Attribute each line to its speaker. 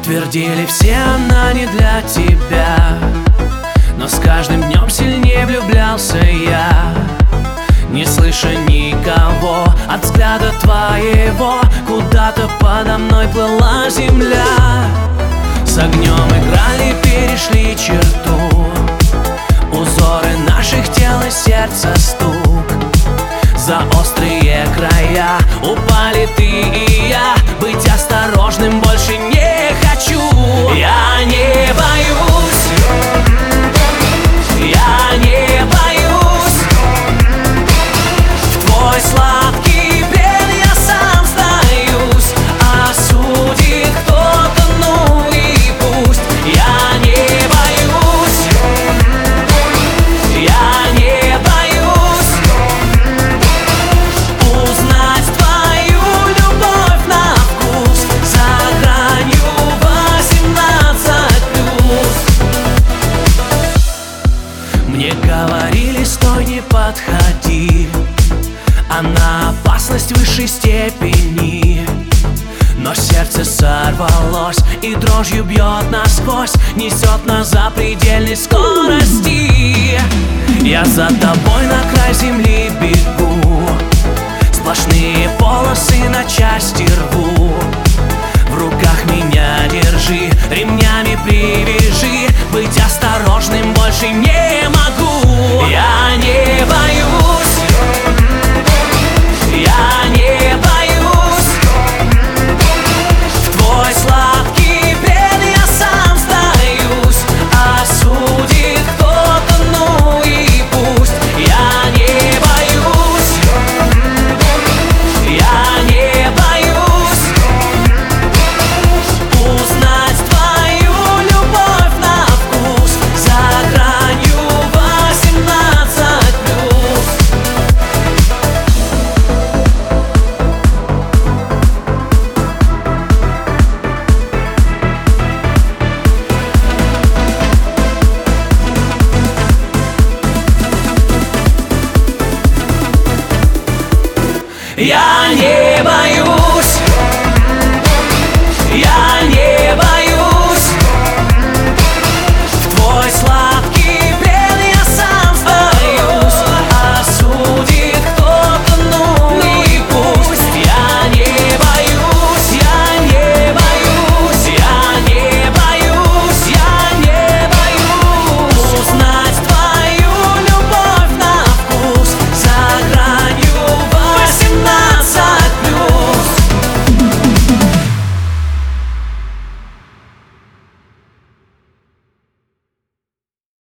Speaker 1: Твердили все, она не для тебя, но с каждым днем сильнее влюблялся я. Не слыша никого, от взгляда твоего куда-то подо мной плыла земля. С огнем играли, перешли черту, узоры наших тел и сердца стук. За острые края упали ты и я. Быть осторожным больше не хочу. Я не боюсь, я не боюсь. В твой сладкий плен я сам сдаюсь. Осудит кто-то, ну и пусть. Я не боюсь, я не боюсь узнать твою любовь на вкус за гранью 18+. Мне говорили, стой, не подходи, а опасность высшей степени. Но сердце сорвалось и дрожью бьет насквозь, несет нас за предельной скорости. Я за тобой на край земли бегу, сплошные полосы на час.